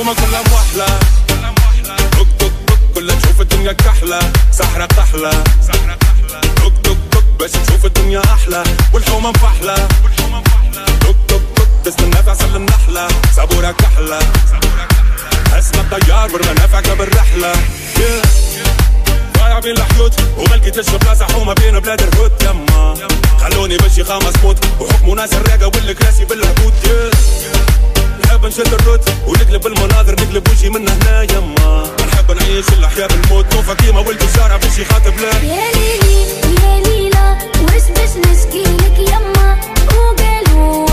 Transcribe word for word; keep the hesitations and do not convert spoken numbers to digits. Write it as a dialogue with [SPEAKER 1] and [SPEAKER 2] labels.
[SPEAKER 1] الحومة كلها موحلة، دق دق دق كلها تشوف الدنيا كحلة، سحرة كحلة دق دق دق باش تشوف الدنيا أحلى، والحومة مفحلة دق دق دق تستنى في عسل النحلة، صابورة كحلة اسمى الطيار بالمنافع بالرحلة. ضايع بين الحدود وملكتش بلاصة حومة بين بلاد الهود. يما خلوني بشي خامس موت وحكموا ناس الراقة والكراسي بالهبوط. نحب نشد الروت ونقلب المناظر نقلب وجهي من هنا. يما نحب نعيش الأحياء بالموت نوفا كيما ولد الشارع بشي خاطب لا.
[SPEAKER 2] يا ليلي ويا ليلى واش باش نشكيلك يما وقالوا